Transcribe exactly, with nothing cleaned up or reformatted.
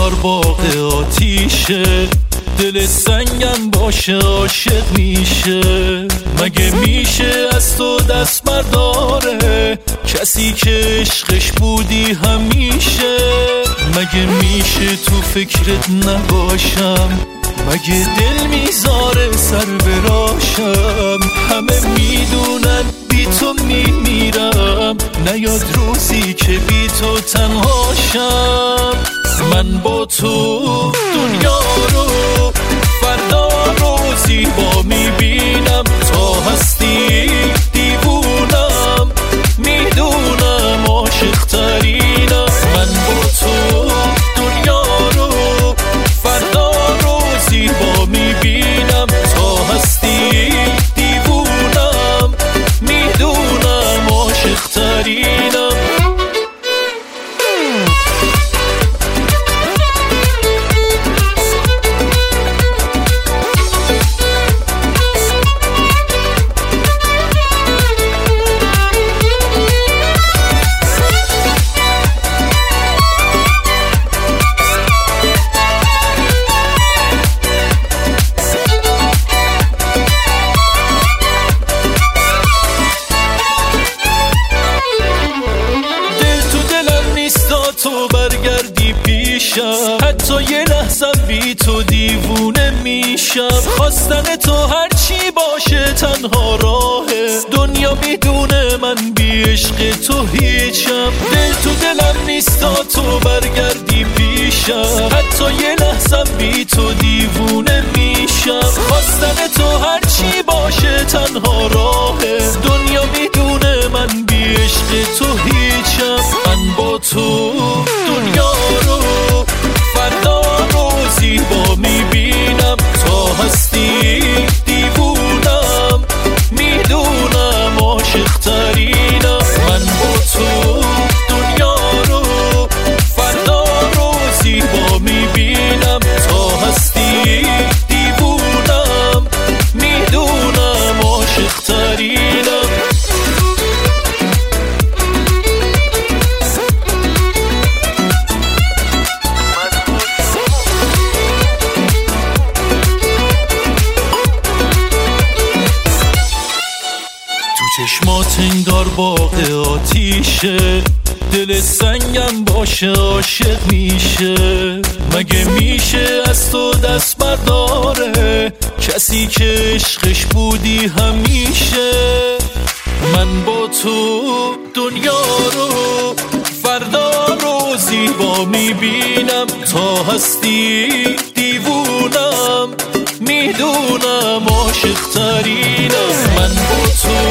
انگار باغ آتیشه، دل سنگم باشه عاشق میشه. مگه میشه از تو دست برداره کسی که عشقش بودی همیشه؟ مگه میشه تو فکرت نباشم؟ مگه دل میذاره سر براشم؟ همه میدونن بی تو میمیرم، نیاد روزی که بی تو تنهاشم. من با تو دنیا رو فردا رو زیبا میبینم، تا هستی دیوونم، میدونم عاشق ترینم. من با تو دنیا رو فردا رو زیبا میبینم، تا هستی دیوونم، میدونم عاشق ترینم. تو برگردی پیشم، حتی یه لحظه بی تو دیوونه میشم. خواستن تو هرچی باشه تنها راهه، دنیا میدونه من بی عشق تو هیچم. دل تو دلم نیستا تو برگردی پیشم، حتی یه لحظه بی تو دیوونه میشم. خواستن تو هرچی باشه تنها راهه، دنیا میدونه من بی عشق تو هیچم. من با تو دنیا رو فردا رو زیبا میبینم، تا هستی دیوونم، میدونم عاشق ترینم. من با تو دنیا رو فردا رو زیبا میبینم، تا هستی دیوونم، میدونم عاشق ترینم. چشمات انگار باغ آتیشه، دل سنگم باشه عاشق میشه. مگه میشه از تو دست برداره کسی که عشقش بودی همیشه؟ من با تو دنیا رو فردا رو زیبا میبینم، تا هستی دیوونم، میدونم عاشق ترینم. من با تو